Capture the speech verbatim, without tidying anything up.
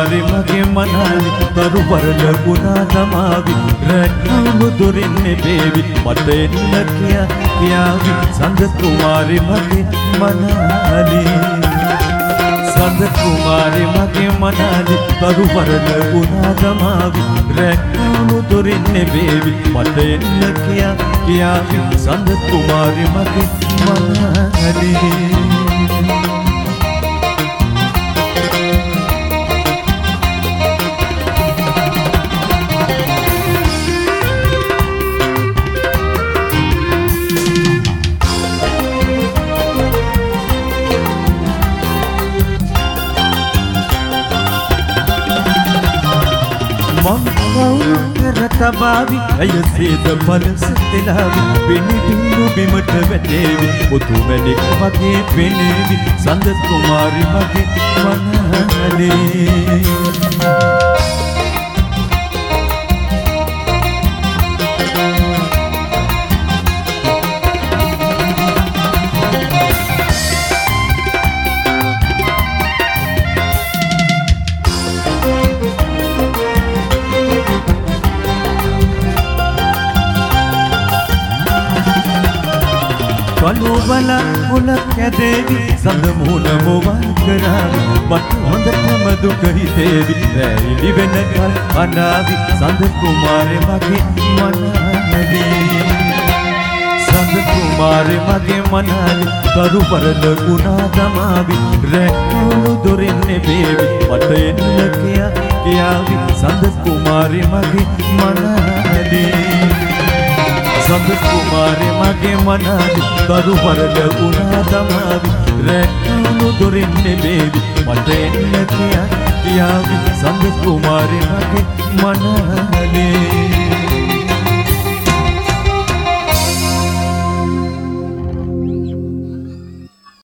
කුමාරි මගේ මනාලි තරුවරල ගුණා තමාවි රැකවුණු දොරින් නෙබේවි මට එන්න කියා කියාවි සඳ කුමාරි මගේ මනාලි සඳ කුමාරි මගේ මනාලි තරුවරල ගුණා තමාවි රැකවුණු දොරින් නෙබේවි මට එන්න කියා කියාවි සඳ කුමාරි මගේ මනාලි තබාවි අයසේද පලසතලාවි පෙනෙබිඳු බිමට වැටේවි මුතු මැණික් වගේ පෙනේවි සඳ කුමාරි මගේ මනාලේ කළුවල මුලක් ඇදේවි සඳ මුහුණ මොවන් කරාවි මට හොඳටම දුක හිතේවි රැරිලි වෙනකල් අනාවි සඳ කුමාරි මගේ මනාලි සඳ කුමාරි මගේ මනාලි තරුවරල ගුණා තමාවි රැකවුණු දොරින් නෙබේවි මට එන්න කියා කියාවි සඳ කුමාරි මගේ මනාලි සඳ කුමාරි මගේ මනාලි තරුවරල ගුණා තමාවි රැකවුණු දොරින් නෙබේවි මට එන්න කියා කියාවි සඳ කුමාරි මගේ මනාලි